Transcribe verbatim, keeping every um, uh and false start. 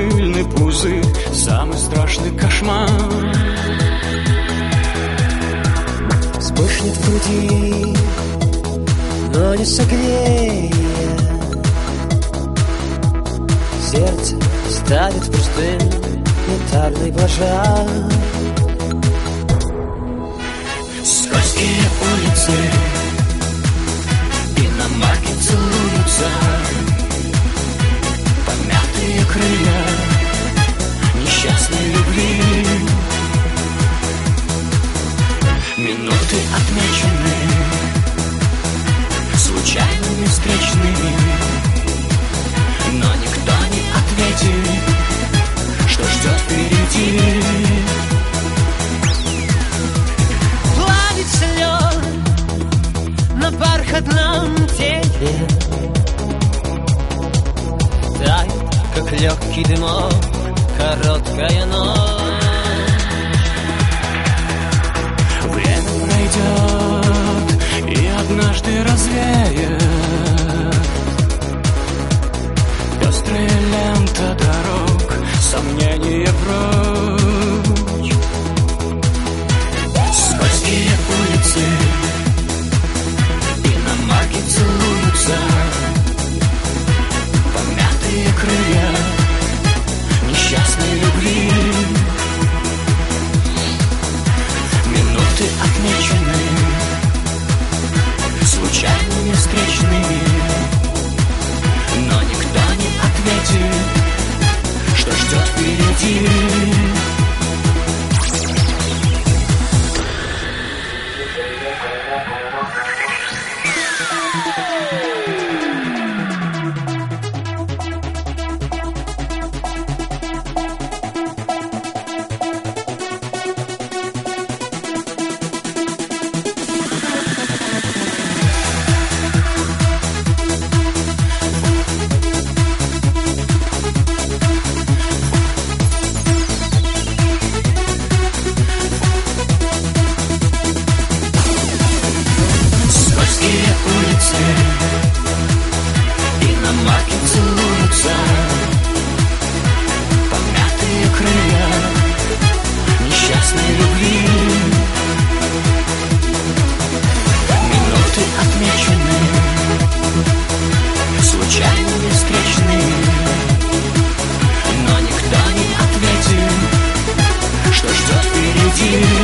мыльный пузырь, самый страшный кошмар. Вспыхнет в груди, но не согреет. Сердце ставит в пустынь янтарный пожар. Скользкие улицы, иномарки целуются, помятые крылья несчастной любви. Минуты отмечены случайными встречными, но никто не ответит, что ждет впереди. Плавится лед на бархатном теле, тает, как легкий дымок, короткая ночь. Время пройдет и однажды развеет пестрая лента дорог, сомнения прочь. Скользкие улицы, иномарки целуются, помятые крылья несчастной любви. Минуты отмечены случайными встречными, но никто не ответит, что ждет впереди. Иномарки целуются, помятые крылья несчастной любви. Минуты отмечены случайными встречными, но никто не ответит, что ждет впереди.